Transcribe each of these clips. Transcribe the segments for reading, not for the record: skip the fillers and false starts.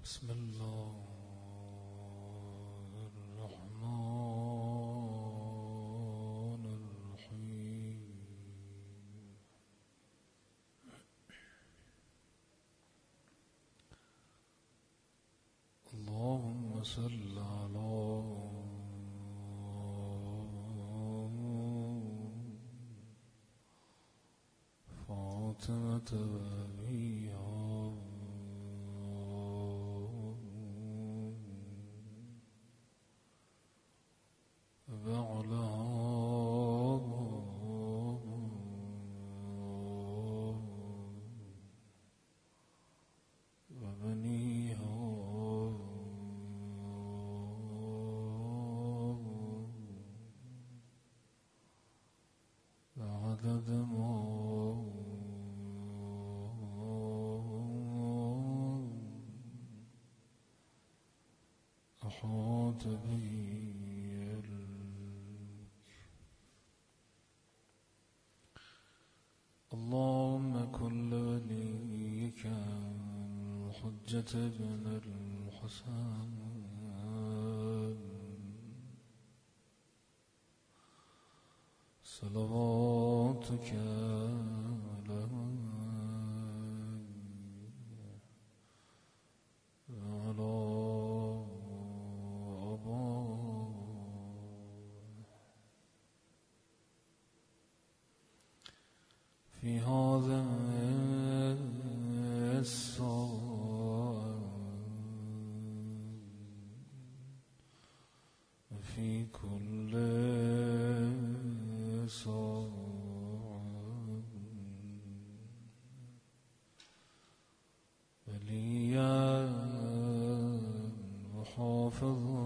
بسم الله الرحمن الرحيم. اللهم صل على فاطمة وأبيها وبنيها وعدد ما أحاط به اللهم كن لوليك الحجة بن الحسن صلواتك عليه وعلى في هذا الساعة وفي كل ساعة وليا وحافظا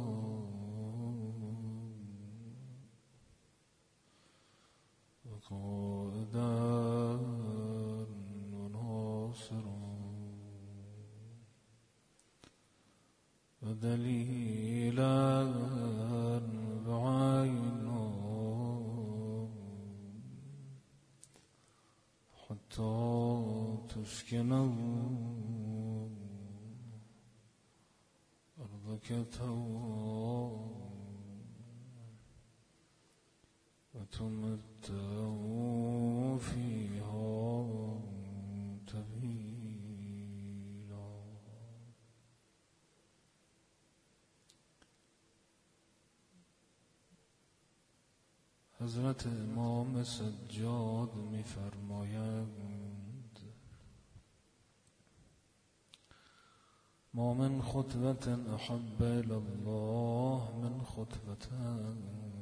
وقائدا وناصرا ودليلا بعينا حتى تسكنه أرضك توا وتمتعوا فيها طويلا. حضرت امام سجاد می‌فرمایند ما من خطوة احب الى الله من خطوة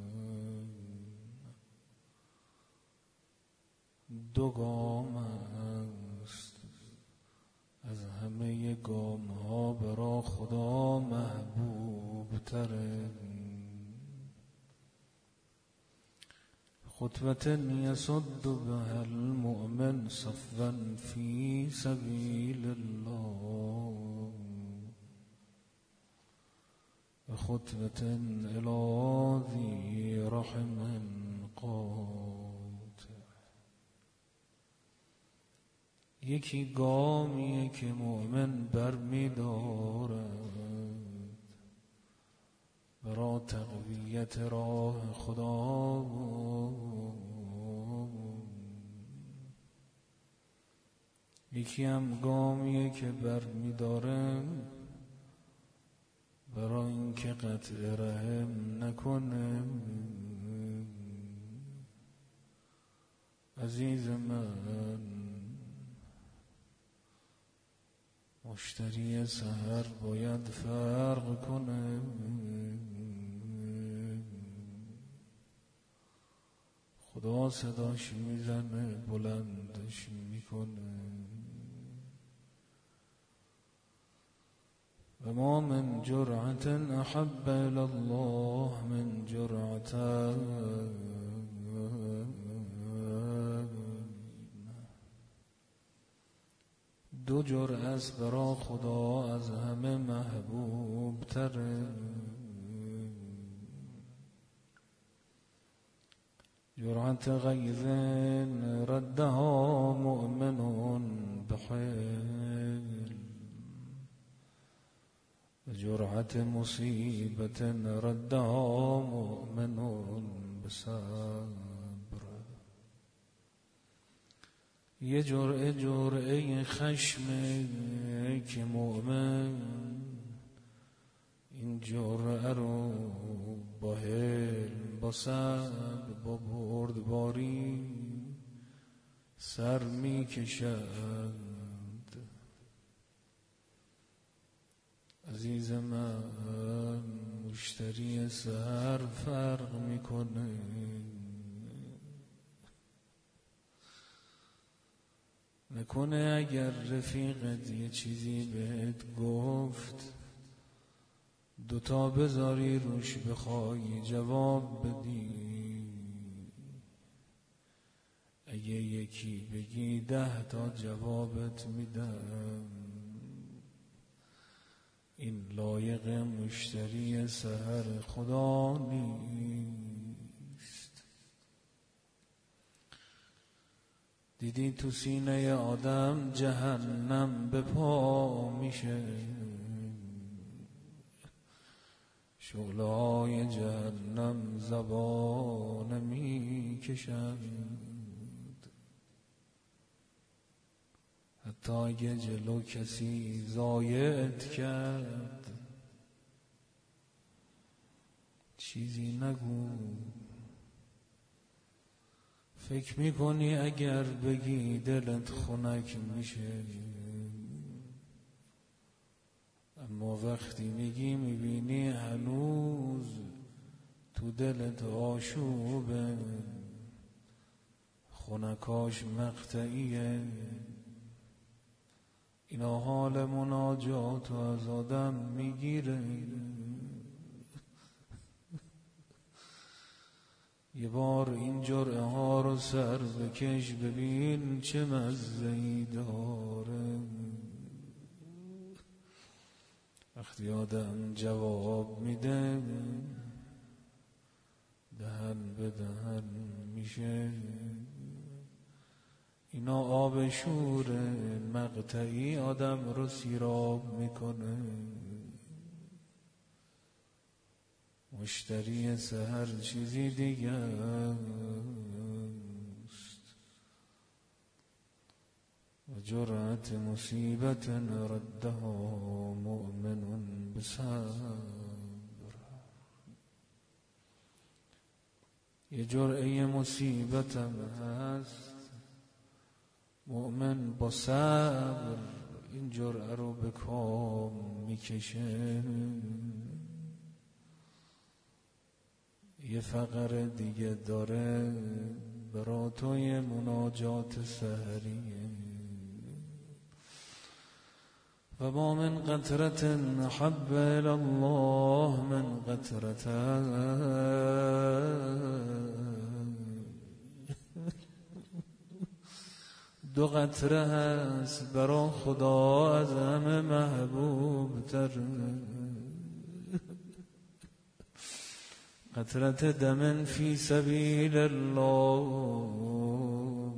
دو گام است از همه گام ها برا خدا محبوب تره خطوة يصد بها المؤمن صفا في سبيل الله وخطوة إلى ذي رحم قاطع. یکی گامیه که مؤمن برمی دارد برای تقویت راه خدا یکی هم گامیه که برمی داره برای اینکه قطع رحم نکنه. عزیز من مشتری سحر باید فرق کنه خدا صداش میزنه بلندش میکنه و ما من جرعة احب الى الله من جرعة دو جرعه است برا خدا از همه محبوب تره جرعة غيظ ردها مؤمن بحيل جرعة مصيبة ردها مؤمن بصبر. یه جرعه خشمه که مؤمن این جرعه رو با حلم با صبر با بردباری سر می کشد. عزیز من مشتری سحر فرق میکنه. نکنه اگر رفیقت یه چیزی بهت گفت دوتا بذاری روش بخوای جواب بدی، اگه یکی بگی 10 تا جوابت میدم. این لایق مشتری سحر خدا نیست. دیدی تو سینه آدم جهنم به پا میشه، شعله‌های جهنم زبان میکشند. حتی اگه جلو کسی ضایعت کرد چیزی نگو. فکر میکنی اگر بگی دلت خنک میشه، اما وقتی میگی میبینی هنوز تو دلت آشوبه، خنکاش مقطعیه. اینا حال مناجات و از آدم میگیره. یه بار این جرعه ها رو سر بکش ببین چه مزه‌ای داره. وقتی آدم جواب میده دهن به دهن میشه. اینا آب شور مقطعی آدم رو سیراب میکنه. مشتری سحر چیزی دیگه است. و جرعت مصیبت ردها مؤمن بصبر. یه جرعه مصیبتم هست، مؤمن با صبر این جرعه رو به کام میکشه. یه فقر دیگه داره برا توی مناجات سحریه. و ما من قطرة احب الى الله من قطرة دو قطره هست برا خدا از همه محبوب تر. قطرة دم فی سبیل الله،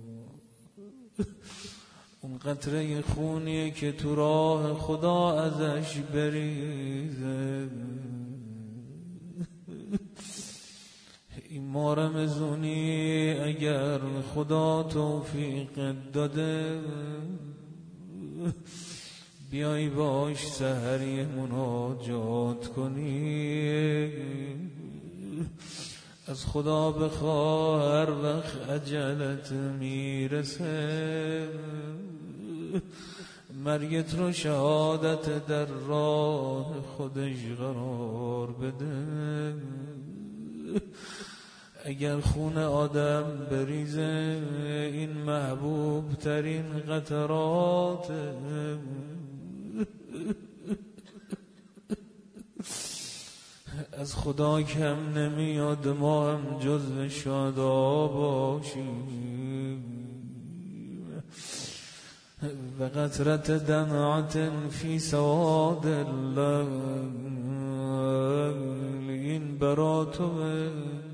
اون قطره خونیه که تو راه خدا ازش بریزه. این ماه رمضونی اگر خدا توفیق داده بیای باش سحری مناجات کنی، از خدا بخواه هر وقت اجلت میرسه مرگت رو شهادت در راه خودش قرار بده. اگر خون آدم بریزه این محبوب ترین قطرات، از خدا کم نمیاد ما هم جزو شادا باشیم. و قطرة دمعة فی سواد الله، این برا توه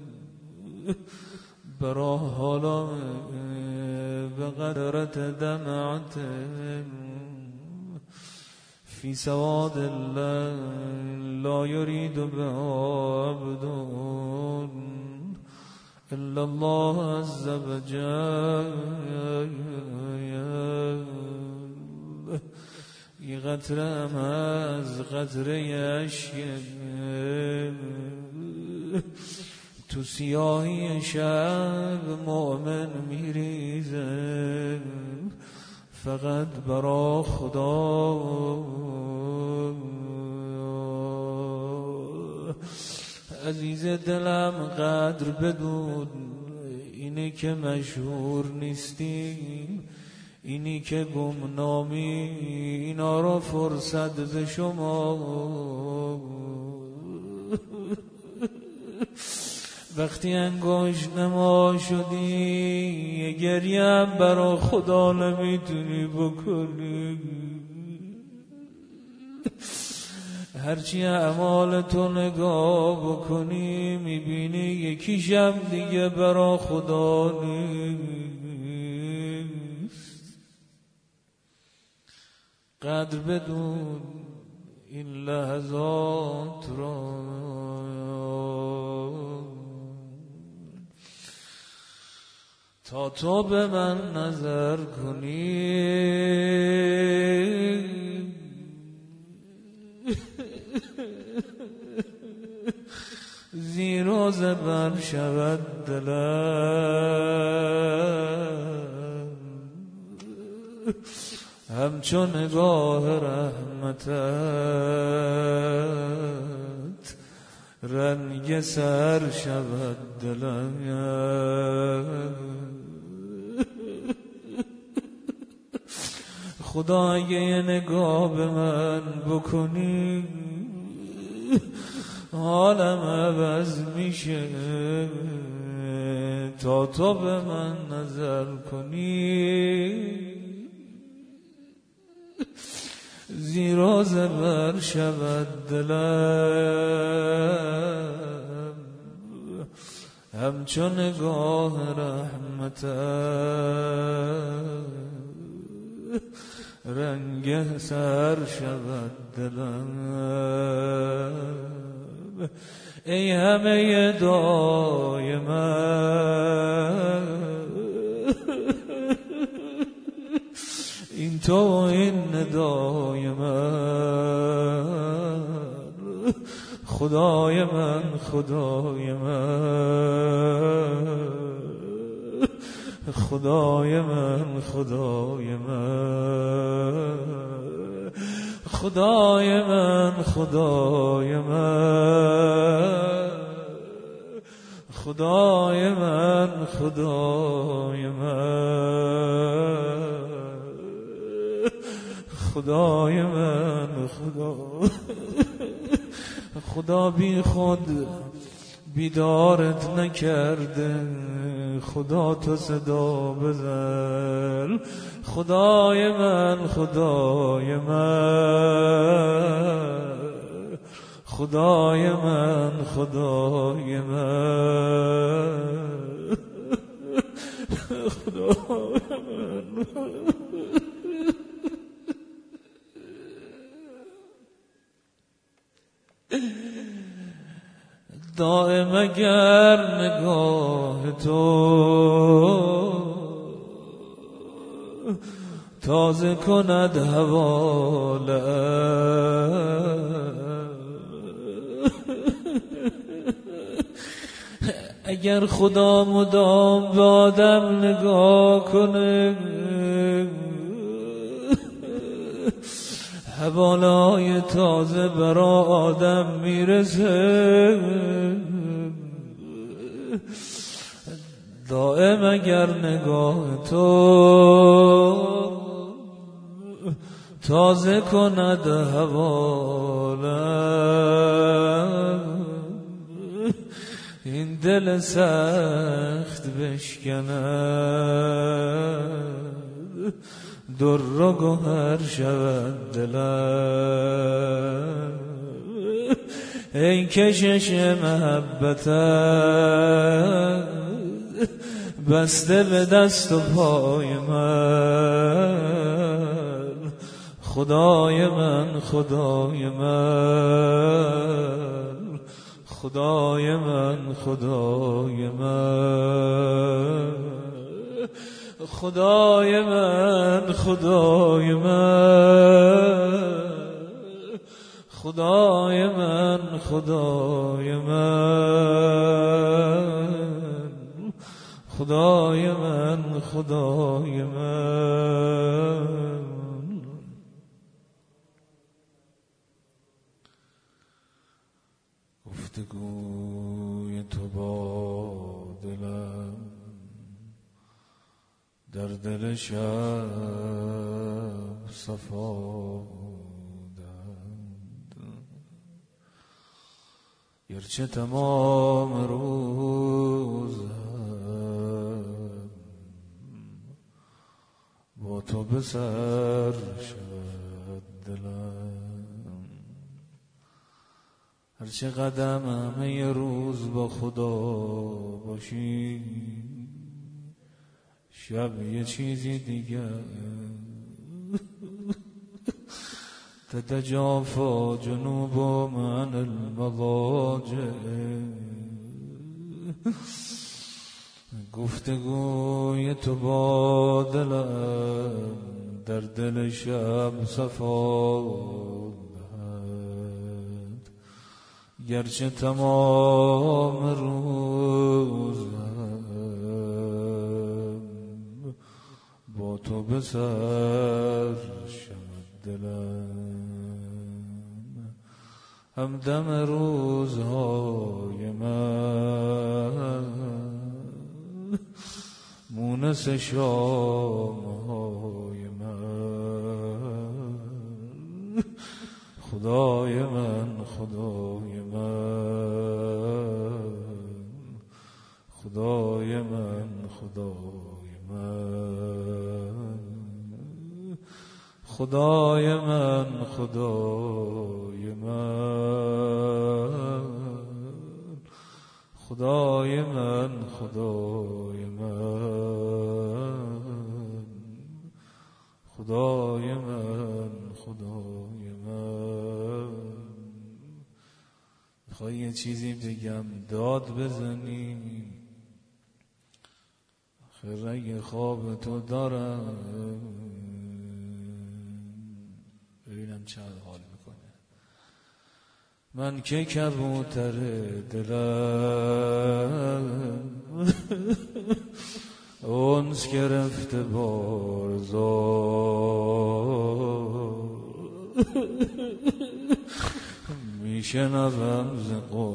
برا حالا. و قطرة دمعة في سواد الليل لا يريد بعبد إلا الله عز وجل. یه قطرم از قطره اشک تو سیاهی شب مؤمن میریزه، فقط برا خدا. عزیز دلم قدر بدون، اینه که مشهور نیستیم، اینی که گمنامی، اینا را فرصت ز شما. وقتی انگشت نما شدی یه گریم برا خدا نمیتونی بکنی. هرچی اعمال تو نگاه بکنی میبینی یکیشم دیگه برا خدا نیست. قدر بدون این لحظات را، تا تو به من نظر کنی زیر و زبر شود دلم، همچون نگاه رحمتت رنگ سر شود دلم. خدا اگه یه نگاه به من بکنی حالم عوض میشه، تا تو به من نظر کنی زیر و زبر شود دلم، همچون نگاه رحمتت رنگ سر شود دلم. ای همه دعای من، این تو و این ندای من، خدای من خدای من، خدای من خدای من، خدای من خدای من، خدای من خدای من، خدای من خدا. خدا بی خود بیدارت نکرده، خدا تو صدا بزن. خدای من خدای من، خدای من خدای من، خدای من. دائم اگر نگاه تو تازه کند حواله، اگر خدا مدام به آدم نگاه کنه حواله‌های تازه برا آدم میرسه. دائم اگر نگاه تو تازه کند حوالم، این دل سخت بشکند در و گوهر شود دلم. ای کشش محبتت بسته به دست و پای من، خدای من خدای من خدای من خدای من خدای من خدای من خدای من خدای من خدای من خدای من گفتگوی تو با دلم در دل شب صفا داد، گرچه تمام روز با تو به سر شد دلم، هرچه قدم همه روز با خدا باشی، شب یه چیزی دیگه تتجافى جنوب عن المضاجع. گفتگوی تو با دلم در دل شب صفا دهد، گرچه تمام روز با تو به سر شد دلم، همدم روزهای من مونس شامهای من، خدای من خدای من خدای من خدای من خدای من خدای من خدای من خدای من خدای من خدای من. میخوای یه چیزی بگم داد بزنی، خیر اگه خواب تو دارم ببینم چقدر حال میکنه. من که کبوتر دلم اونس گرفته بارزار، میشنوم ز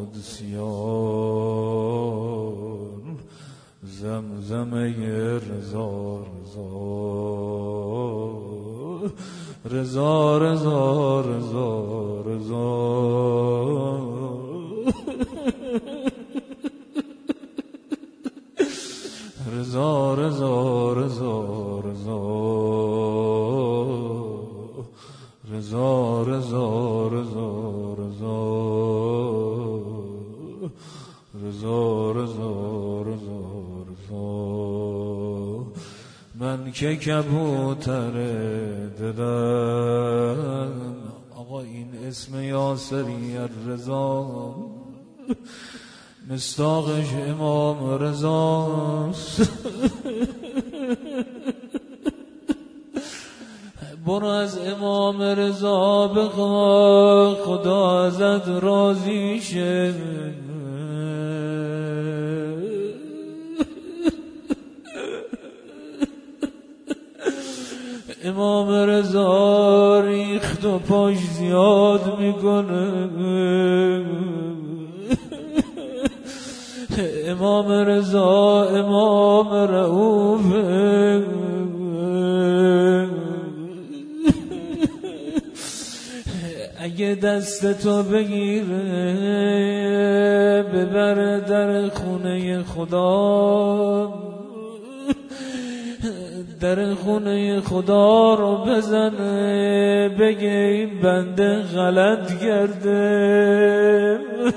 قدسیان زمزمه رضا رضا رضا رضا رضا رضا رضا رضا رضا رضا رضا رضا رضا رضا رضا رضا. من که کبوتر دلم، آقا این اسم یاسری الرضا مصداقش امام رضاست. برو از امام رضا بخوا خدا ازت راضی شه. امام رضا ریخت و پاش زیاد میکنه. امام رضا امام رؤوفه. اگه دست تو بگیره ببر در خونه خدا، در خونه خدا رو بزنه بگه این بنده غلط کرده،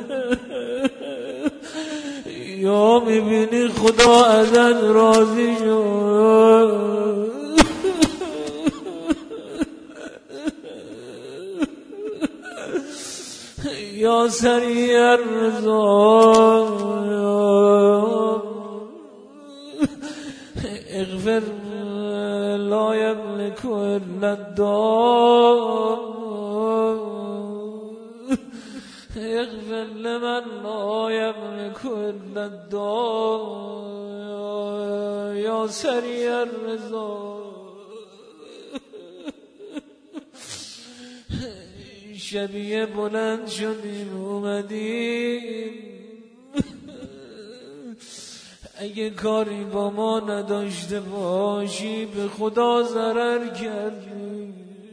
یا میبینی خدا ازت راضی شد. یا سریع الرضا اغفر لا یملک الا الدار اغفر لمن لا یملک الا الدار یا سریع الرضا. شبیه بلند شدیم اومدیم، اگه کاری با ما نداشته باشی به خدا ضرر کردی،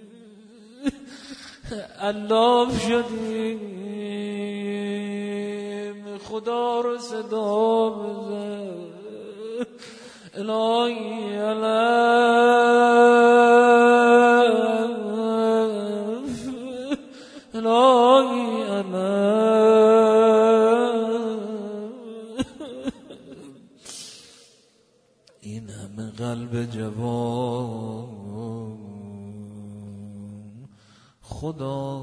الاف شدیم خدا رو صدا بزن الهی الف الهی این همه قلب جوان خدا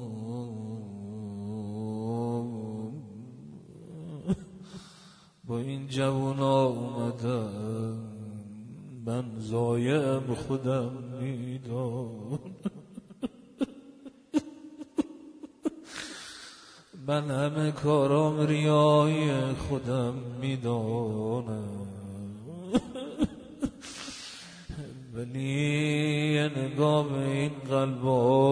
با این جوونا اومدم، من ضایعم خودم میدان، من همه کارام ریای خودم میدانم، ولی یه نگاه به این قلبا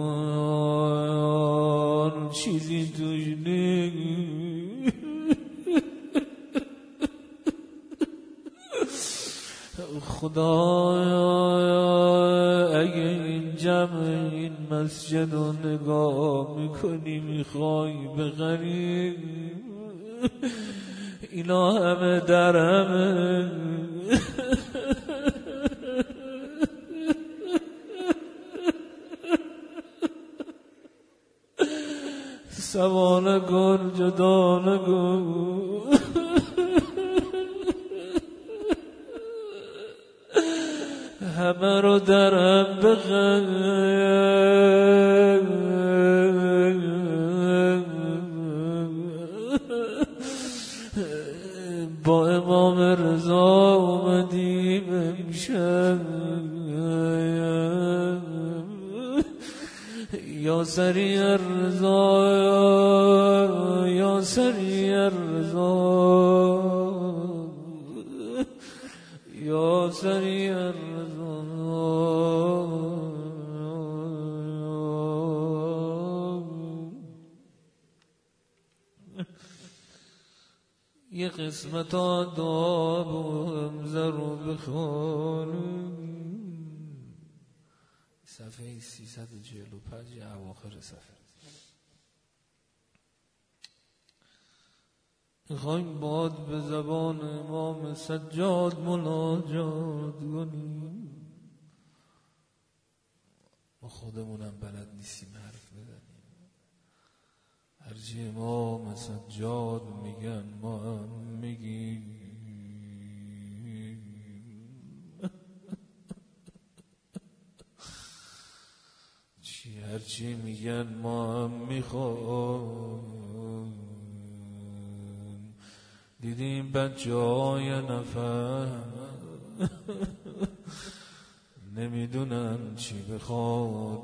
بکن، چیزی توش نیست. خدایا اگه این جمع این مسجد رو نگاه میکنی میخوای بغری، اینا همه در همه، سوانه کن جدا نکن، همه رو درم بخیر، با امام رضا اومدیم امشب، یا سریع الرضا یا سریع الرضا یا سریع الرضا. یه قسمت آداب و همزه رو بخونیم، صفحه 345 اواخر صفحه. میخوایم باد به زبان امام سجاد مناجات کنیم، ما خودمونم بلد نیستیم حرف بزنیم، هرچی امام سجاد میگن ما هم میگیم، هرچی میگن ما هم میخوام. دیدیم بچه های نفهم نمیدونن چی بخواد،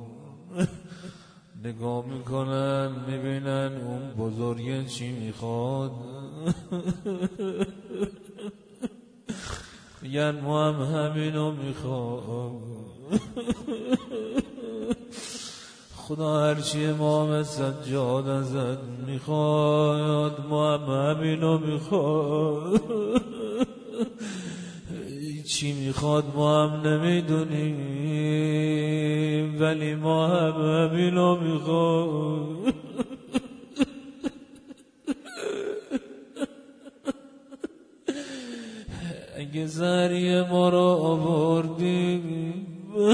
نگاه میکنن میبینن اون بزرگه چی میخواد، میگن ما هم همینو میخوام. خدا هرچی امام سجاد ازت میخواد ما هم همینو میخواد، چی میخواد ما هم نمیدونیم ولی ما هم همینو میخواد. اگه زهری ما رو آوردیم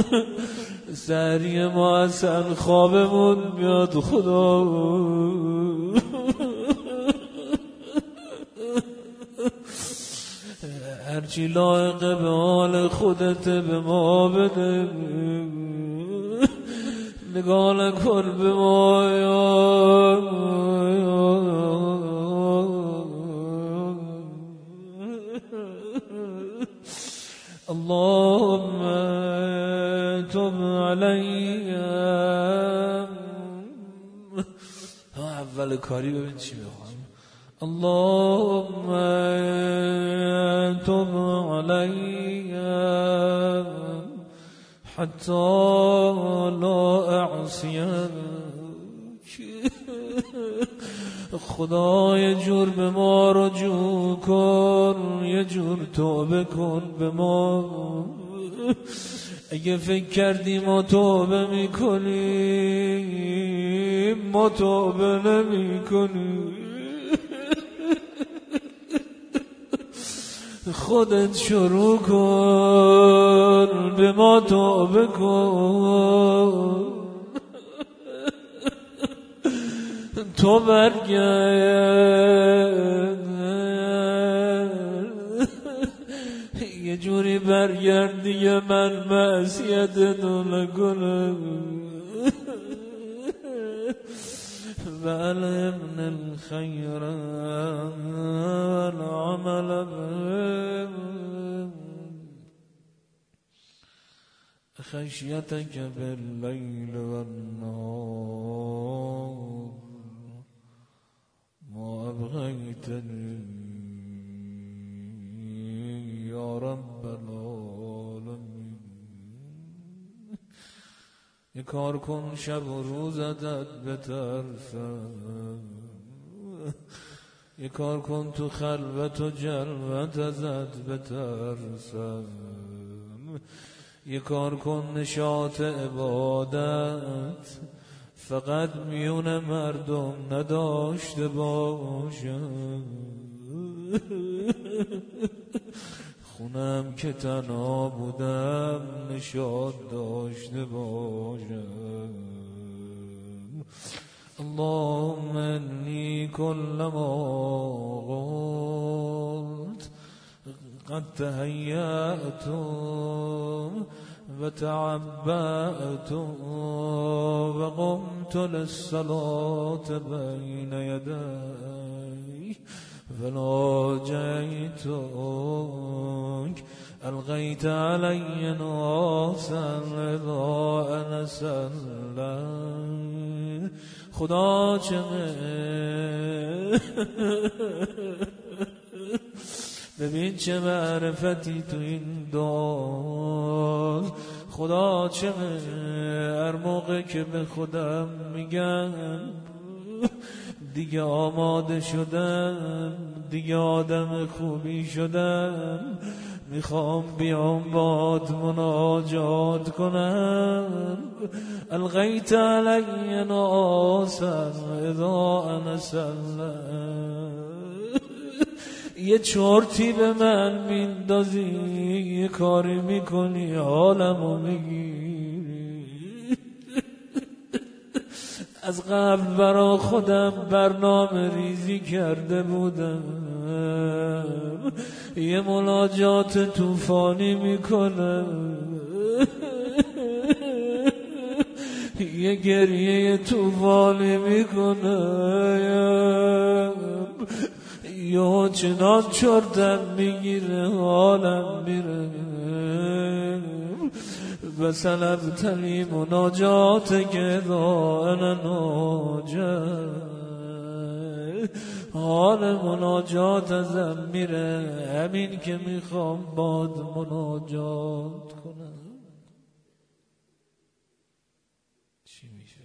سحری ما اصلا خوابمون میاد خدا، هرچی لایقه به حال خودت به ما بده، نگاه نکن به ما اللهم تب علی. اول کاری ببین چی میخوام. اللهم تب علی حتی لا اعصیک. خدا یه جور به ما رجوع کن، یه جور توبه کن به ما. اگه فکر کردی ما توبه میکنیم، ما توبه نمیکنیم. خودت شروع کن به ما توبه کن. تو برگرد، یه جوری برگرد دیگه من معصیتتو نکنم. وعلمنا الخير والعمل خشيتك بالليل والنهار ما أبغيتني يا رب العالمين. یه کار کن شب و روزت بترسم، یه کار کن تو خلوت و جلوت ازت بترسم، یه کار کن نشاط عبادت فقط میون مردم نداشته باشم. خونم که تنها بودم نشاط داشته باشم. اللهم انی كلما قلت قد تهيأت وتعبأت وقمت للصلاة بين يدي فناجيتك ألقيت علي ناسا إذا أنا سلم. خدا ببین چه معرفتی تو این دعا. خدا هر موقع که به خودم میگم دیگه آماده شدم، دیگه آدم خوبی شدم، میخوام بیام باد مناجات کنم. الغیت علی ناسا اذا انا سلم. یه چرتی به من میندازی، یه کاری میکنی حالمو میگیری. از قبل برا خودم برنامه ریزی کرده بودم، یه مناجات طوفانی میکنم، یه گریه طوفانی میکنم، یا چنان چرتم میگیره حالم میره. بسلب تلی مناجات که انا ناجت، حال مناجات ازم میره، همین که میخوام باد مناجات کنم. چی میشه؟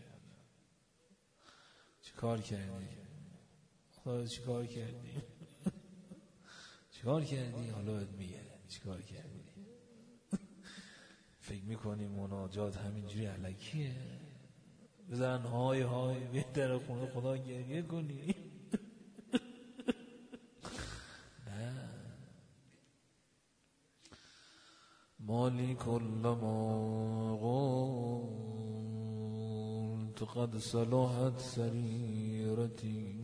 چی کار کردی؟ خدا چی کار کردی؟ چی کار کردی؟ حالا بهت میگه چی کار کردی. فکر میکنی مناجات همینجوری الکیه؟ بزن های های بهتر خونه خدا گریه کنی. نه. مالی کلما قلت قد صلحت سریرتی.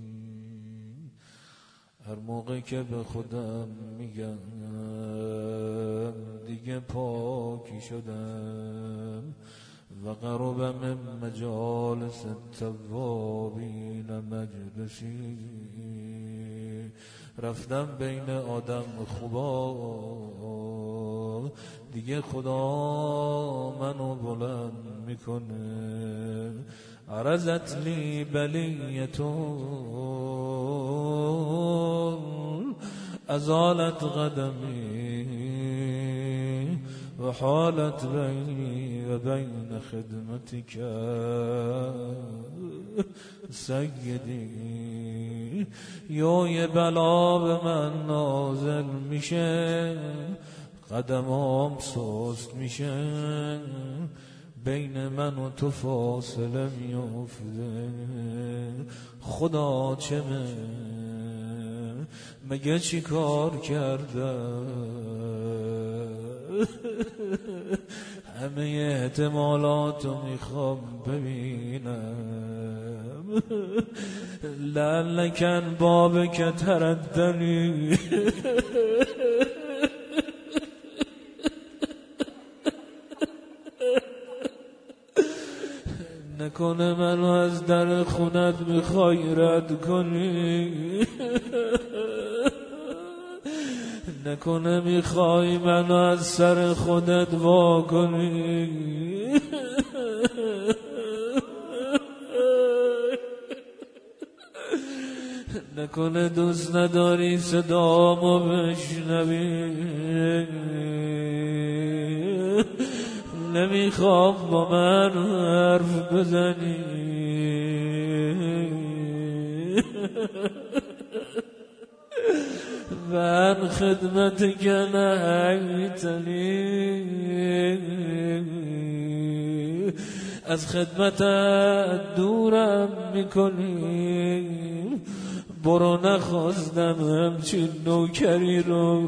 هر موقع که به خودم میگم دیگه پاکی شدم، و قرب من مجالس التوابین مجلسی. رفتم بین آدم خوبا، دیگه خدا منو بلند میکنه. عرضت لی بلیتون ازالت قدمی و حالت بینی و بین خدمتک سیدی. یه بلا به من نازل میشه، قدمام سست میشه، بین من و تو فاصله میفته. خدا چه مگه چی کار کرده؟ همه احتمالاتو میخوام ببینم. لعلکن بابک تردنی. نکنه منو از در خونت میخوای رد کنی، نکنه میخوای منو از سر خودت وا کنی. نکنه دوست نداری صدامو بشنوی. نمیخوام با من حرف بزنی. من خدمتک نهیتنی، از خدمتت دورم میکنی. برو نخواستم همچین نوکری رو،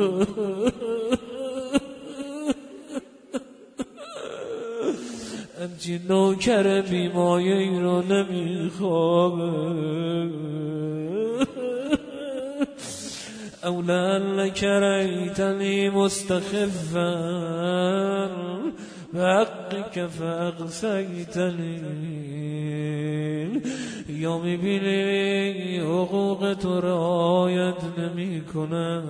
همچین نوکر بیمایه رو نمیخوام. اولا لک ریتنی مستخفا بحقک فاقصیتنی. یا میبینی حقوق تو رعایت نمی کنم،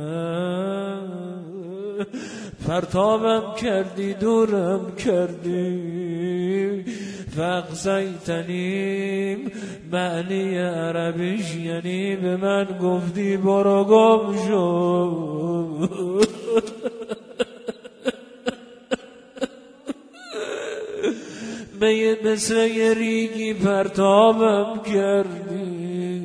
پرتابم کردی دورم کردی. فاقصیتنی معنی عربیش یعنی به من گفتی برو گم شو. مثل یه ریگی پرتابم کردی.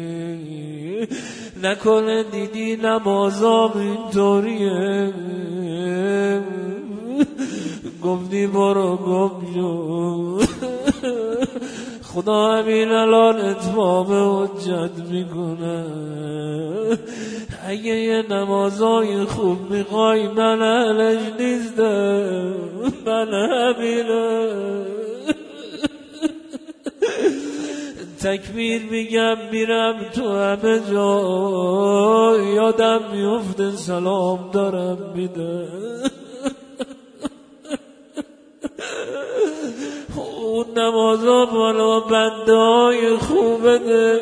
نکنه دیدی نمازام اینطوریه، گفتی برو گم شو. خدا همین الان اتمام حجت میکنه. اگه یه نمازای خوب میخوای من اهلش نیستم، من همینم. تکبیر میگم میرم تو همه جا، یادم میفته سلام دارم میده. اون نمازا بالا بنده های خوبه ده.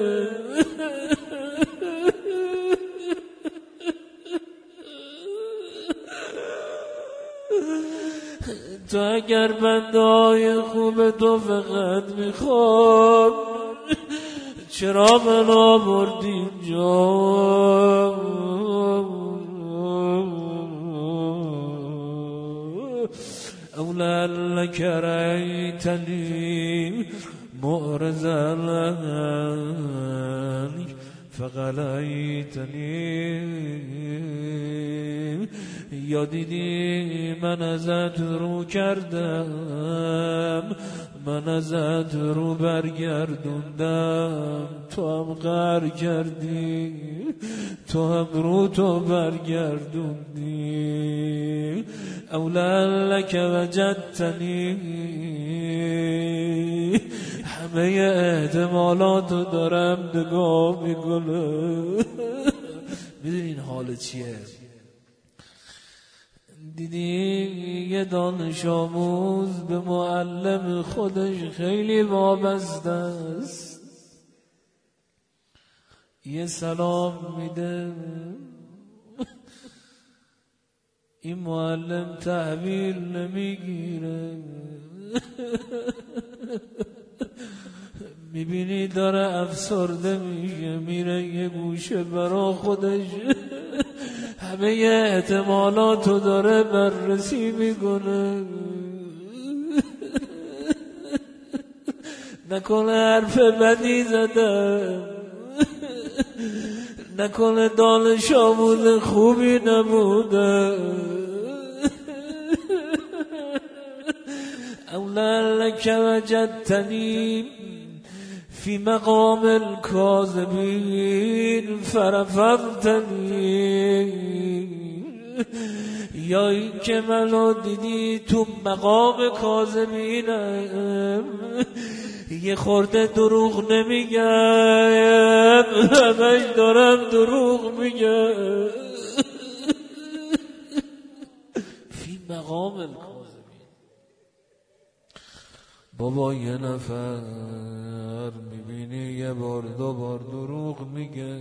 تو اگر بنده های خوب تو فقط میخواد، چرا من آوردی اینجا؟ اولا لک ریتنی معرضا لک فقلیتنی. یا دیدی من ازت رو کردم، من ازت رو برگردوندم، تو هم قهر کردی، تو هم رو تو برگردوندی. اولا لک وجدتنی. همه احتمالاتو دارم نگاه میکنم. میدونین حال چیه؟ دیدی یه دانش آموز به معلم خودش خیلی وابسته است، یه سلام میده، این معلم تحویل نمیگیره، میبینی داره افسرده میشه، میره یه گوشه برا خودش همه احتمالاتو داره بررسی میکنه، نکنه حرف بدی زدم، نکنه دانش آموز خوبی نبوده، اولا لک وجدتنی فی مقام الکاذبین فرفضتنی، یا این که منو دیدی تو مقام کاذبینم، یه خورده دروغ نمیگم، همش دارم دروغ میگم. فی مقام الکاذبین. بابا یه نفر میبینی یه بار دو بار دروغ میگه،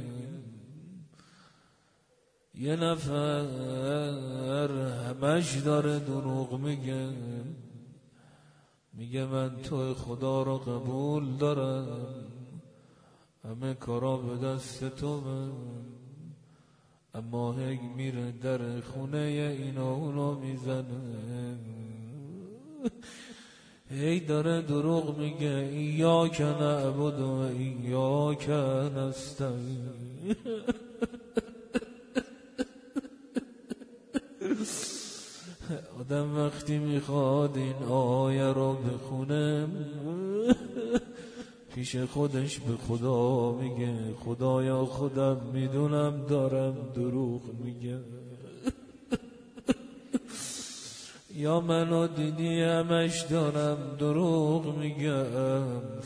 یه نفر همش داره دروغ میگه، میگه من تو خدا رو قبول دارم، همه کارا به دست تو من، اما هی میره در خونه اینا اونو میزنه، هی داره دروغ میگه، ایاک نعبد و ایاک نستعین. آدم وقتی میخواد این آیه رو بخونه پیش خودش به خدا میگه خدایا خودم میدونم دارم دروغ میگه، یا منو دیدی همش دارم دروغ میگم،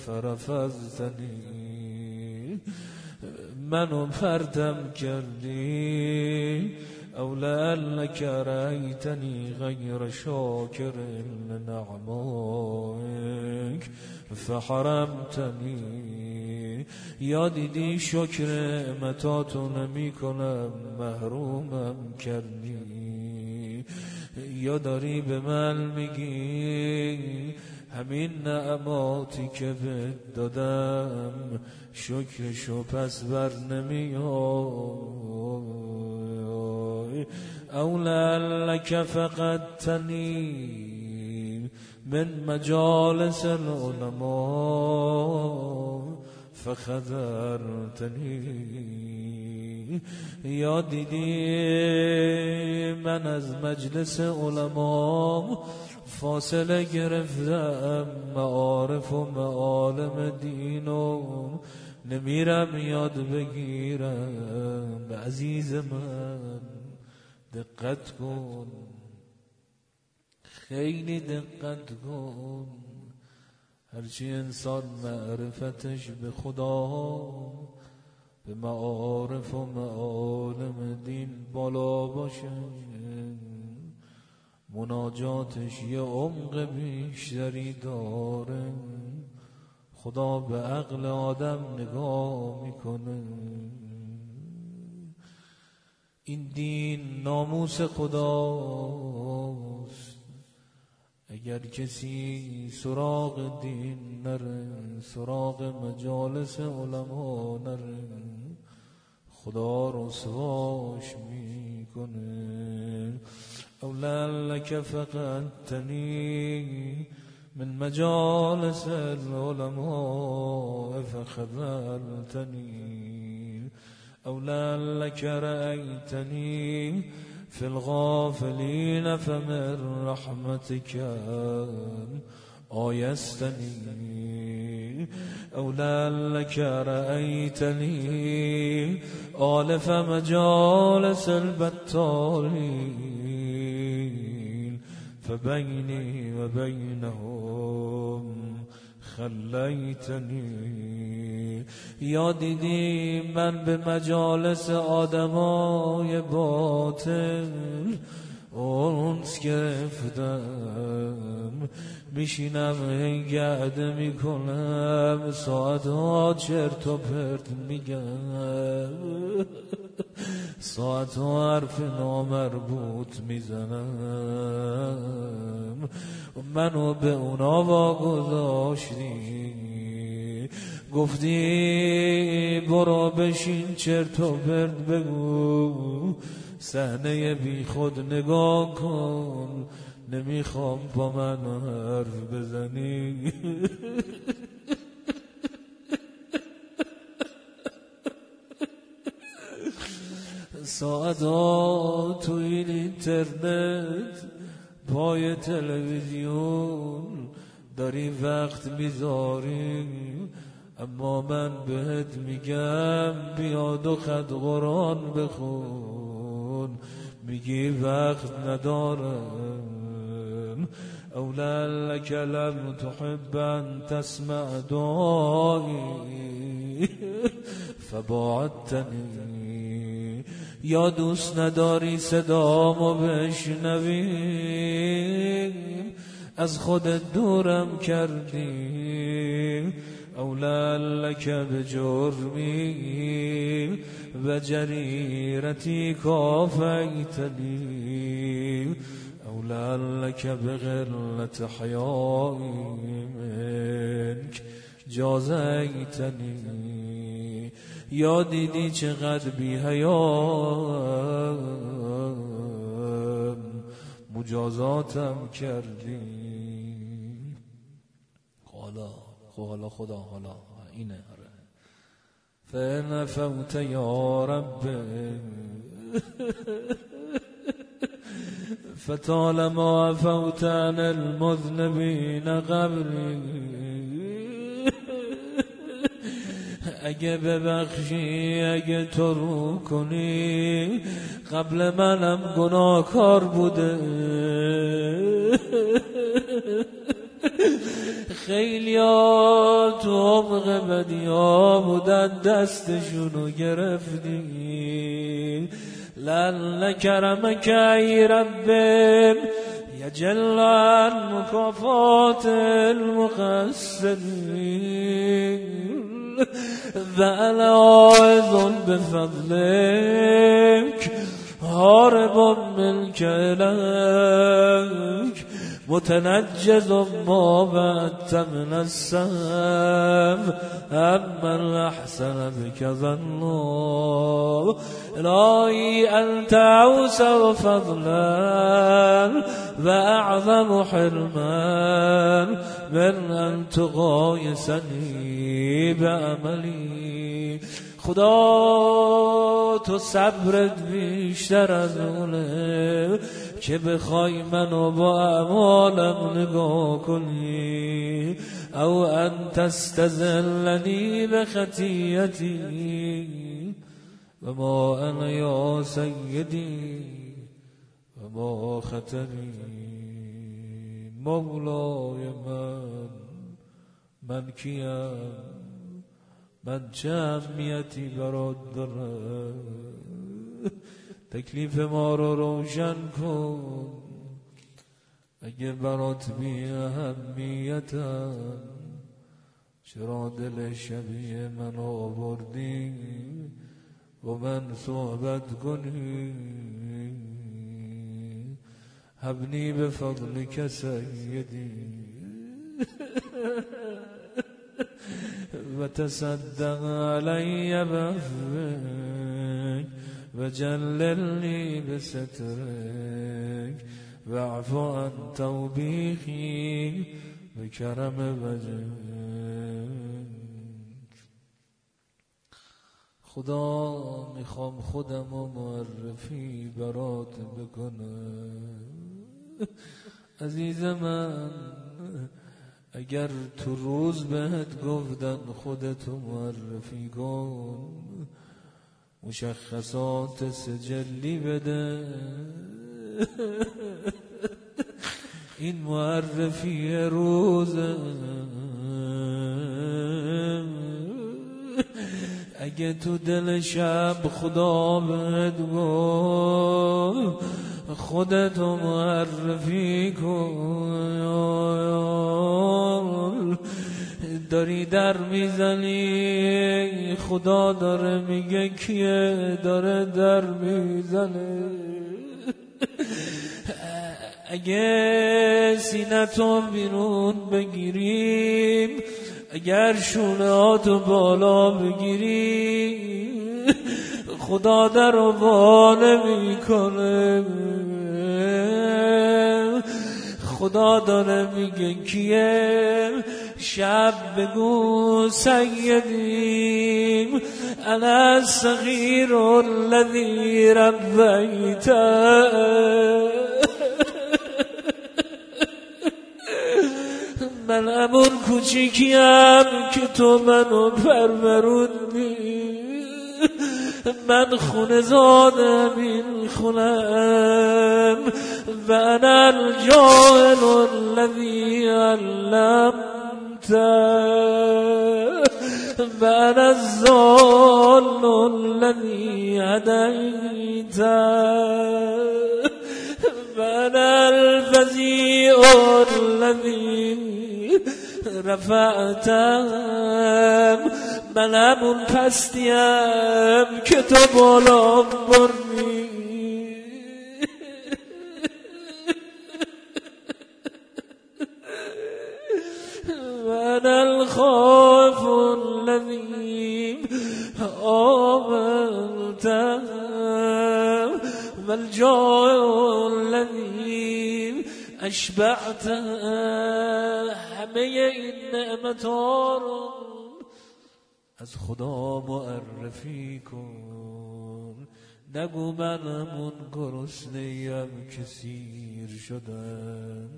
فرفضتنی منو پرتم کردی، او لعلک رأیتنی غیر شاکر لنعمائک فحرمتنی، یا دیدی شکر نعمتاتو نمی کنم محرومم کردی، یا داری به من میگی همین نعماتی که بهت دادم شکرشو پس بر نمیای، او لعلک فقدتنی من مجالس العلماء فخذرتنی، یا دیدی من از مجلس علما فاصله گرفتم، معارف و معالم دین و نمیرم یاد بگیرم. عزیز من دقت کن، خیلی دقت کن، هرچی انسان معرفتش به خدا به معارف و معالم دین بالا باشه، مناجاتش یه عمق بیشتری داره، خدا به عقل آدم نگاه میکنه. این دین ناموس خداست، اگر کسی سراغ دین نره، سراغ مجالس علما نره، خدا رسواش میکنه. او لعلک فقدتنی من مجالس العلماء فخذلتنی، او لعلک رأیتنی في الغافلين فمن رحمتك آیستنی، او لعلك رأیتنی آلف مجالس البطالین فبینی و بینهم خلیتنی، یا دیدی من به مجالس آدمای باطل قرص گرفتم میشینم گرده میکنم ساعتها چرت و پرت میگم ساعتها حرف نامربوط میزنم منو به اونا واگذاشتی گفتی برو بشین چرت و پرت بگو صحنه بی خود نگاه کن نمیخوام با من حرف بزنی ساعتها تو این اینترنت پای تلویزیون داری وقت میذاری اما من بهت میگم بیا 2 خط قرآن بخون میگی وقت ندارم اولا لك لم تحب ان تسمع دعایی فباعدتنی یا دوست نداری صدامو بشنوی از خودت دورم کردی اولا لك بجرمی و جریرتی کافیتنی اولا لك بغلت حیایی منک جازیتنی یا دیدی چقدر بی حیام مجازاتم کردی حالا خدا حالا اینه آره فإن فوت یا رب فطالما فوت عن المذنبین قبلی اگه ببخشی اگه تو رو کنی قبل منم گناهکار بوده خیلی ها تو عمق بدی ها بودن دستشونو گرفتی لن کرمک ای ربم یجل عن مکافات المقصرین و انا عائذ بفضلک هارب منک الک متنجز ما بعدت من السم اما الاحسن بك ظنوا الهی انت اوسع فضلا و اعظم حرما من ان تقایسنی بعملی خدا تو صبرت بیشتر از اونه که بخوای منو با اعمالم نگاه کنی او ان تستذلنی بخطیئتی و ما انا یا سیدی و ما خطری مولای من کیم من چه اهمیتی برات داره تکلیف ما رو روشن کن اگه برات بی اهمیتم چرا دل شبیه من آوردی با من صحبت کنی حبنی به فضلک سیدی و تصدق علی بعفوک و جللنی بسترک و اعفو عن توبیخی و کرم وجهک خدا میخوام خودم و معرفی برات بکنم عزیز من اگر تو روز بهت گفتن خودتو معرفی کن مشخصات سجلی بده این معرفی روزه اگه تو دل شب خدا بهت گفت خودتو معرفی کن. داری در میزنی، خدا داره میگه کیه داره در میزنه. اگه سینتو بیرون بگیریم، اگر شونهاتو بالا بگیری، خدا در رو باله میکنه. خدا داره میگه کیه؟ شب بگو سیدیم انا الصغیر الذی ربیته. من همون کوچیکیم که تو منو پروروندی. من خونه زادم این خونم. و انا الجاهل الذی علمت و انا الضال الذی هدیت و انا الفظیع الذی رفعتم. من همون پستیم که تو بالا بردی. من الخوف الذی آمنتم و الجوع الذی اشبعتم. همه این نعمت‌ها رو از خدا معرفی کن. نگو من همون گرسنه‌ام که سیر شدم.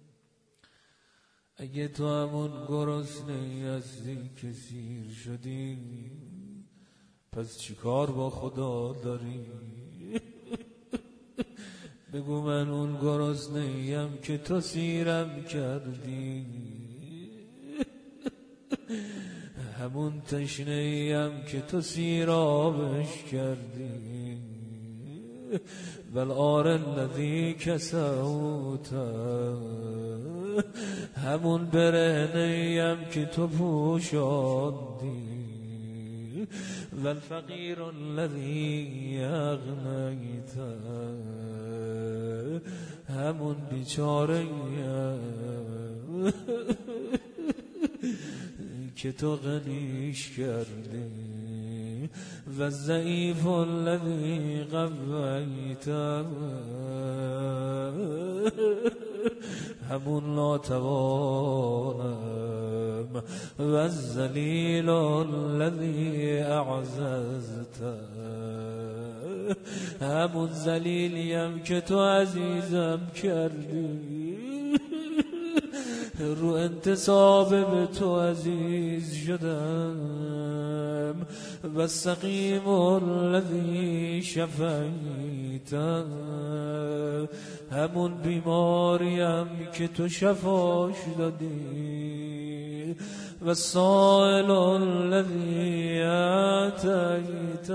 اگه تو همون گرسنه‌ای هستی که سیر شدی، پس چی کار با خدا داری؟ بگو من اون گرسنه‌ایم که تو سیرم کردی. همون تشنه‌ایم که تو سیرابش کردی. والعار الذی کسوت. همون برهنه‌ایم که تو پوشاندی. والفقیر الذی اغنیت. همون بیچاره‌ایم که تو غنیش کردی. و الضعیف الذی قویت. همون ناتوانم. و الذلیل الذی اعززت. همون ذلیلیم که تو عزیزم کردی. رو انتصاب به تو عزیز شدم. و السقیم الذی شفیت. همون بیماریم که تو شفاش دادی. و السائل الذی اعطیت.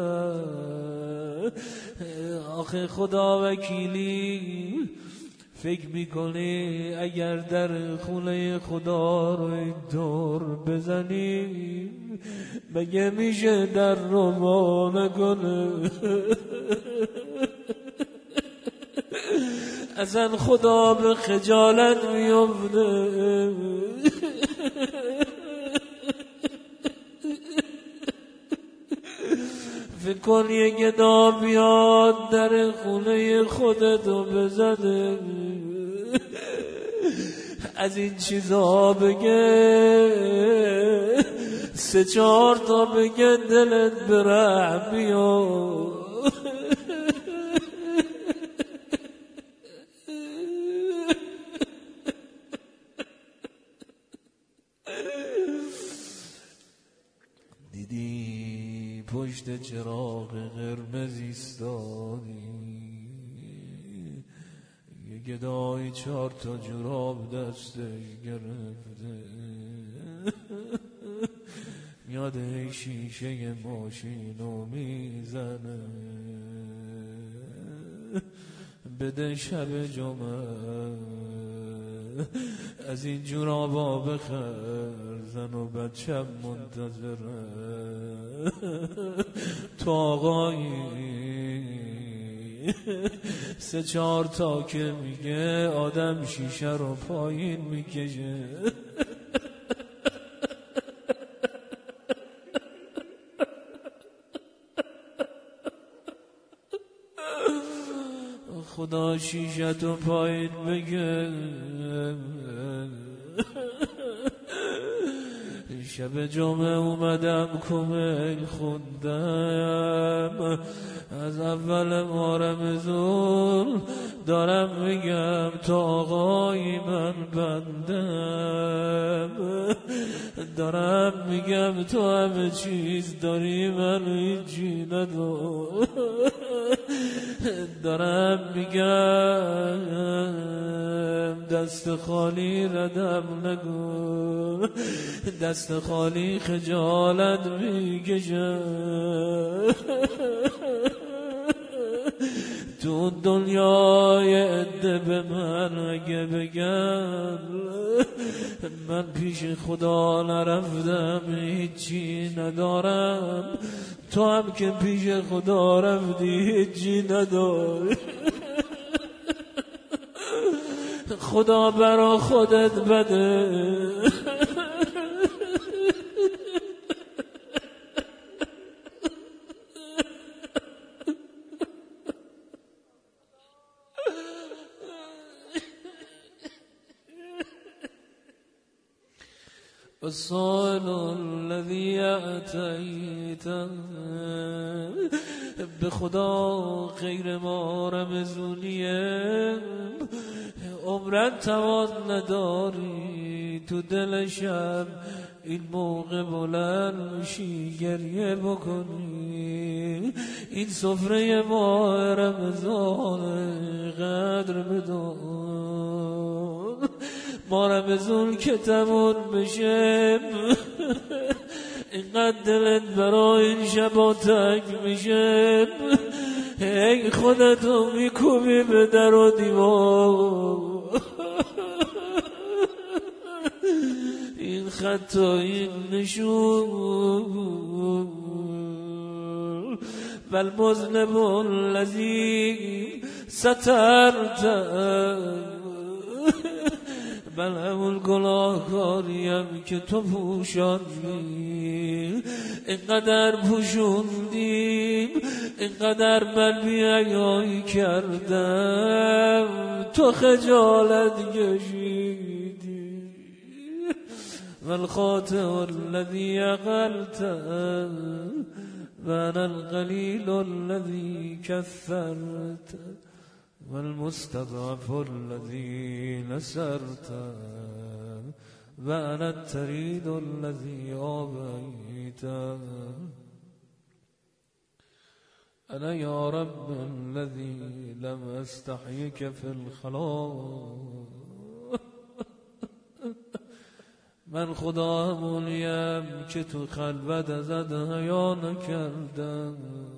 آخه خدا وکیلی، فکر میکنی اگر در خونه خدا رو دور بزنی مگه میشه در رو وا نکنه؟ اصلا خدا به خجالت میفته. فکر کن یه گدا بیاد در خونه خودتو بزنه، از این چیزا بگه، 3-4 تا بگه دلت برحم بیاد. دیدی پشت چراغ قرمز ایستادی، یه گدای 4 تا جوراب دستش گرفته، میاد شیشه ماشینو میزنه، بده شب جمعه از این جورابا بخر زن و بچم منتظره تو آقایی 3-4 تا که میگه آدم شیشه رو پایین میکشه خدا شیشه تو پایین بگه شب جمعه اومدم کمیل خوندم از اول ماه رمضان دارم میگم تو آقای من بندم دارم میگم تو همه چیز داری من هیچی ندارم دارم میگم دست خالی ردم نگو دست خالی خجالت میکشم تو دنیای عده به من اگه بگن من پیش خدا نرفتم هیچی ندارم تو هم که پیش خدا رفتی هیچی نداری خدا برا خودت بده السؤال الذي أتيته به خدا غیر ما رمزونیه عمرت توان نداری تو دلشم این موقع بلند شی گریه بکنی این سفره ما رمضان قدر بدون ما رمضان که تمون بشه اینقدر دلت برای این شبا تنگ میشه ای خودتو میکوبی به در و دیوار این خط و این نشون والمذنب الذی سترته من همون گناهکاریم که تو پوشاندی اینقدر پوشوندیم اینقدر من بی‌حیایی کردم تو خجالت کشیدی والخاطئ الذی عقلت وانا القلیل الذی کثرت والمستضعف الذي نسرت وأنا التريد الذي آبيت أنا يا رب الذي لم أستحيك في الخلاء من خدا همونیم که تو خلوت ازت حیا نکردم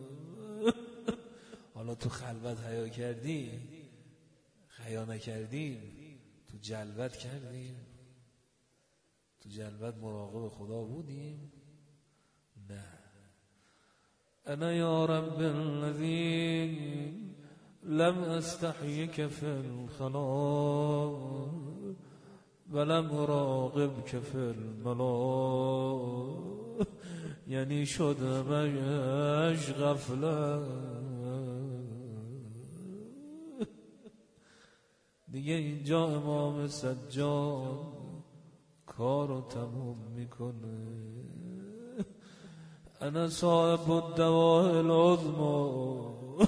حالا تو خلوت حیا کردی حیا نکردیم تو جلوت کردیم تو جلوت مراقب خدا بودیم نه انا یا رب الذی لم استحیک فی الخلا ولم اراقبک فی الملا یعنی شدمش غفلت دیگه اینجا امام سجاد کارو تموم میکنه انا صاحب الدواء العظمى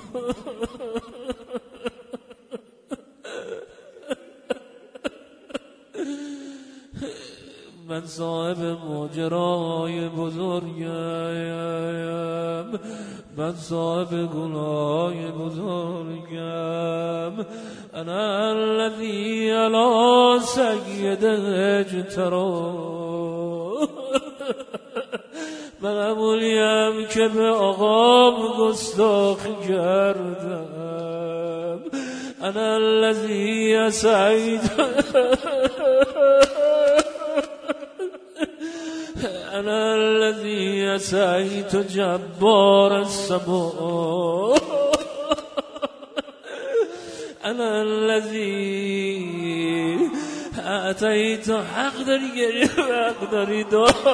من صاحب ماجرای بزرگم من صاحب گناهای بزرگم انا الذی علی سید اجترا من همونیم که به آقام گستاخی کردم أنا الذي أسعيت أنا الذي أسعيت جبار السماء أنا الذي أتيت حق داری حق داری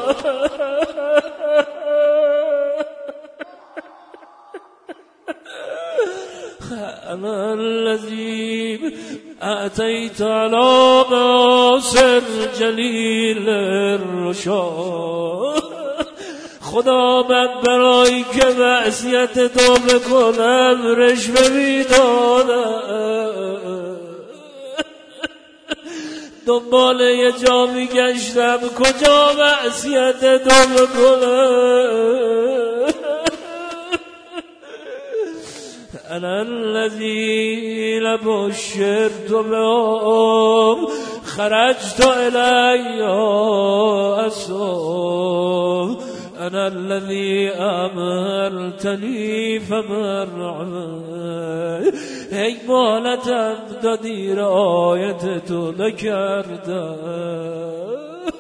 أنا الذي أتيت على ناصر جلیل الرشاد خدا من برای که معصیت تو بکنم رشوه میدادم دنبال یه جا میگشتم کجا معصیت تو بکنم أنا الذي لبشرت بهم خرجت إلي أسوم أنا الذي أمرتني فمرعي ای مالتم دادی رعایت تو نکردم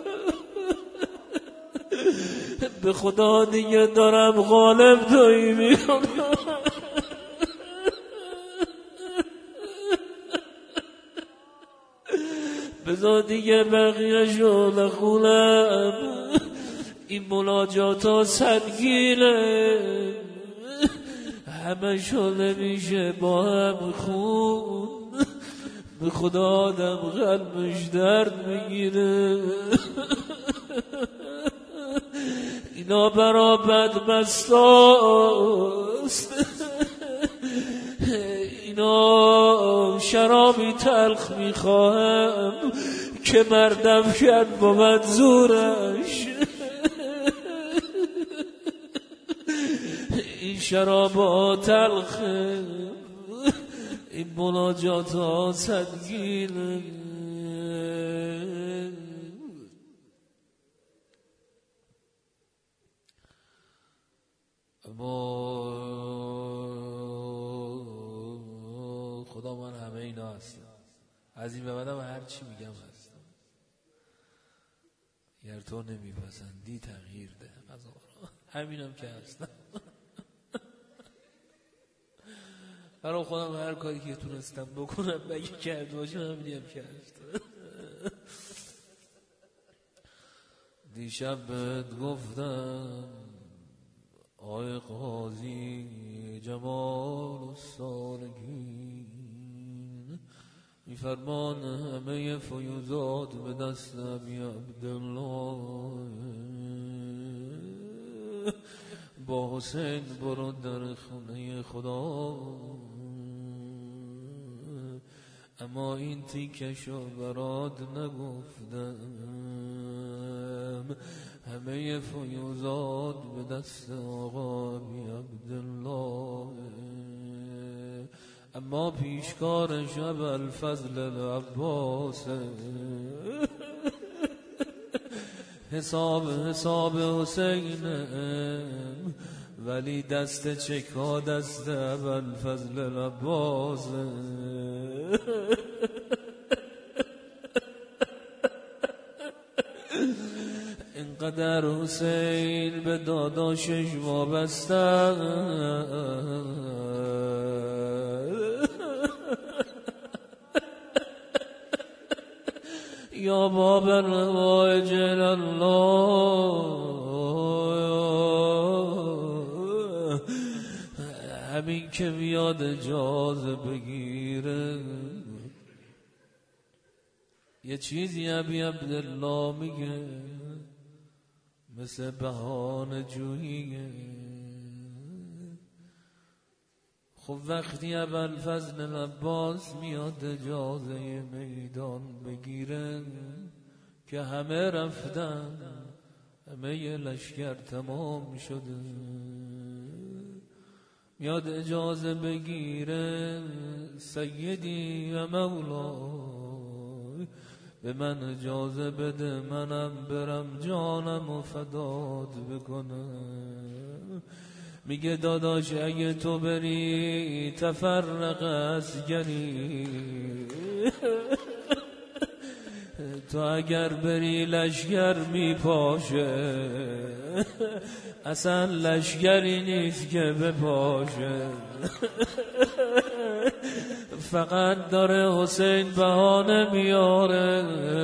به خدا دیگه دارم غالب تویی میکنم بذار دیگه بقیه‌شو نخونم این مناجاتا سنگینه همه شو نمیشه با هم خون به خدا آدم قلبش درد میگیره اینا برا بدبستاست اینا شرابی تلخ میخواهم که مردم کرد با منظورش این شرابا تلخه این مناجات ها سنگینه اما خدا من همه اینا هستم از این به بعدم هر چی میگم هستم اگر تو نمیپسندی تغییر ده همینم که هستم برای خودم هر کاری که تونستم بکنم بگی کرد باشم همینیم که هستم دیشب بهت گفتم آی قاضی جمال السالکین میفرمان همه فیوزات به دست ابی عبدالله با حسین برو در خونه خدا اما این تیکشو برات نگفتم همه فیوزات به دست آقا ابی عبدالله اما پیشکارش ابوالفضل العباس حساب حسینم ولی دست چکا دست ابوالفضل العباس اینقدر حسین به داداشش وابسته یا باب الهوائج الله همین که میاد اجازه بگیره یه چیزی ابی عبدالله میگه مثل بهانه جوییه خب وقتی ابوالفضل العباس میاد اجازه میدان بگیره که همه رفتن همه لشکر تمام شده میاد اجازه بگیره سیدی و مولای به من اجازه بده منم برم جانم و فدات بکنم میگه داداش اگه تو بری تفرق اسگری، تو اگر بری لشگر میپاشه، اصلا لشگری نیست که بپاشه. فقط داره حسین بهانه میاره،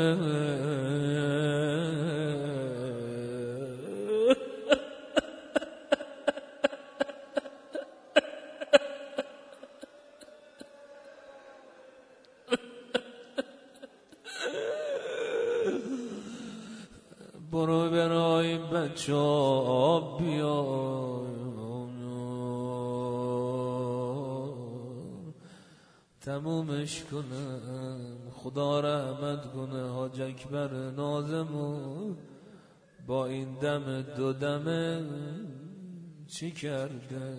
برو برای بچه آب بیار، تمومش کنم، خدا رحمت کنه حاج اکبر نازمون با این دم دو دمه چی کرده.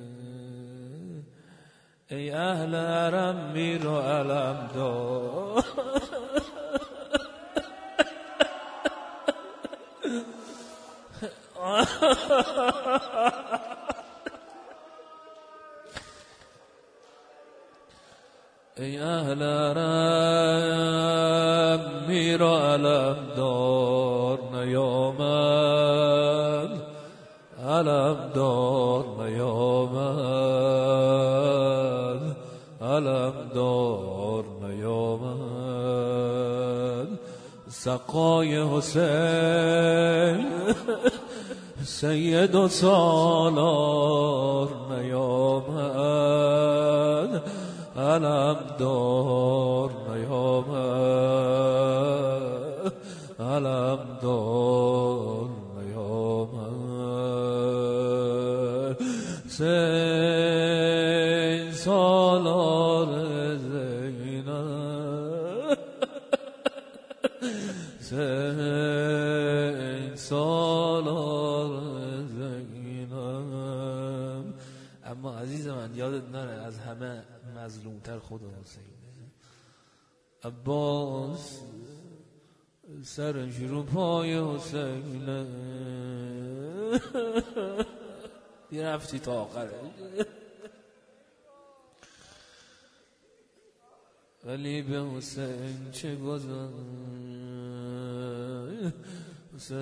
ای اهل حرم میر و علم دار، ای اهل حرم میر و علم دار نیامد، علم دار نیامد، علم دار نیامد. سقای حسین سید و سالار نیامد، علم دار نیامد، علم دار نیامد. سید سالار زینب، سید سالار زینب. اما عزیز من یادت نره از همه مظلومتر خود حسینه. عباس سرش رو پای حسینه، دی رفتی تا آخرش، ولی به حسین چه گذر، حسین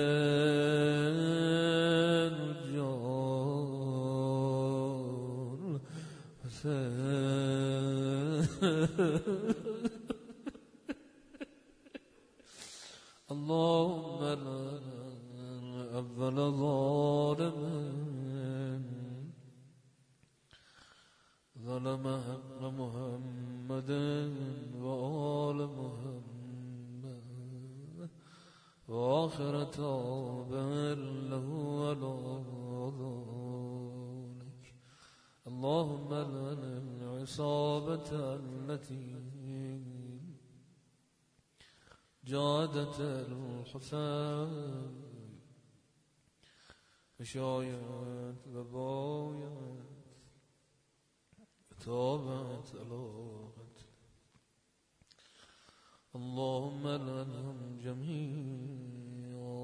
جان، حسین. اللهم اول ظالم ظلم حق محمد و آل محمد و آخر تابع له ولا ذلك. اللهم لعن العصابة التي جادت الحسين وشايت وبايت تابت الوقت. اللهم لعنهم جميعا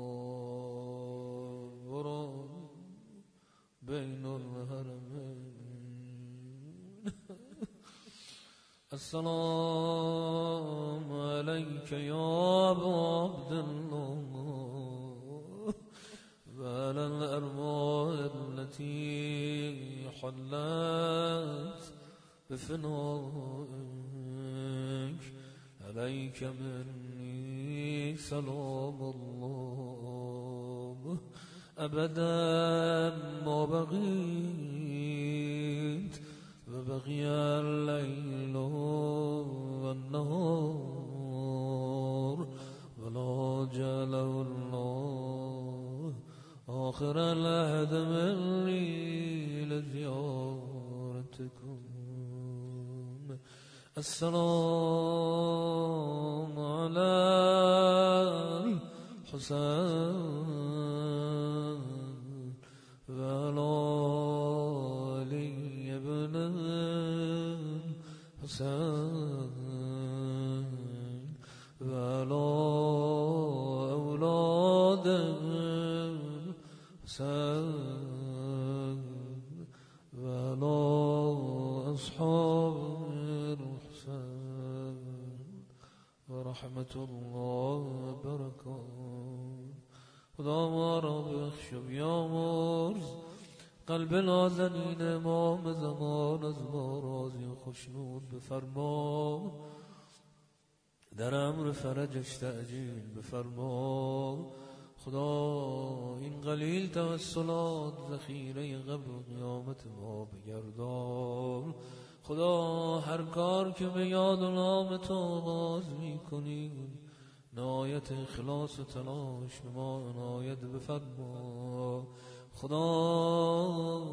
ورا بين الهرمين. السلام عليك يا أبا عبد الله وعلى الأرواح التي حلت بفنائك. عليك مني سلام الله أبدا ما بقيت وبقي الليل والنهار ولا جعله الله آخر العهد مني لزيارتكم. السلام على الحسين وعلى علي بن الحسين وعلى أولاد الحسين و رحمت الله و برکات. خدا ما را بخش و بیامرز، قلب نازنین امام زمان از ما راضی و خشنود بفرما، در امر فرجش تعجیل بفرما. خدا این قلیل توسلات ذخیره قبر و قیامت ما بگردان. خدا هر کار که به یاد و نام تو آغاز می کنیم نهایت اخلاص و تلاش به ما عنایت بفرما. خدا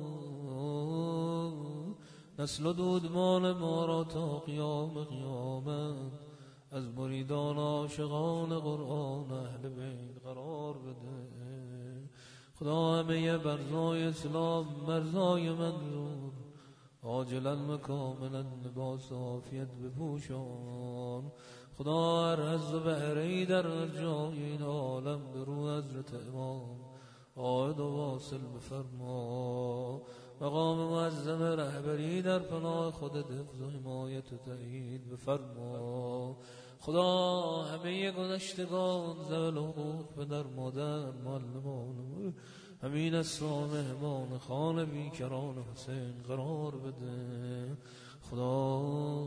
نسل و دودمان ما را تا قیام قیامت از مریدان عاشقان قرآن اهل بیت قرار بده. خدا همه برزای اسلام مرزای منظور عاجلا و کاملا لباس عافیت بپوشان. خدا هر حظ و بهره‌ای در هر جای این عالم به روح حضرت امام عاید و واصل بفرما. مقام معظم رهبری در پناه خودت حفظ و حمایت و تأیید بفرما. خدا همه گذشتگان ذوی الحقوق پدر مادر معلمان همین اسرا مهمان خانه بیکران حسین قرار بده. خدا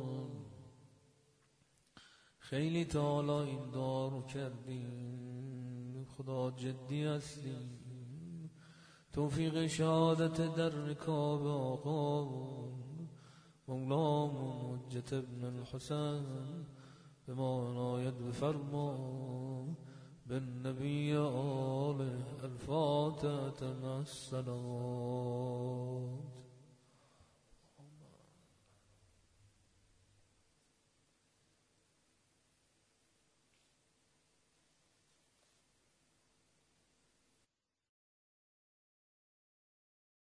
خیلی تا حالا این دعا رو کردیم، خدا جدی هستیم. توفیق شهادت در رکاب آقا مولامون حجت ابن الحسن به ما عنایت بفرما. بالنبی آله الفاتحة مع السلام.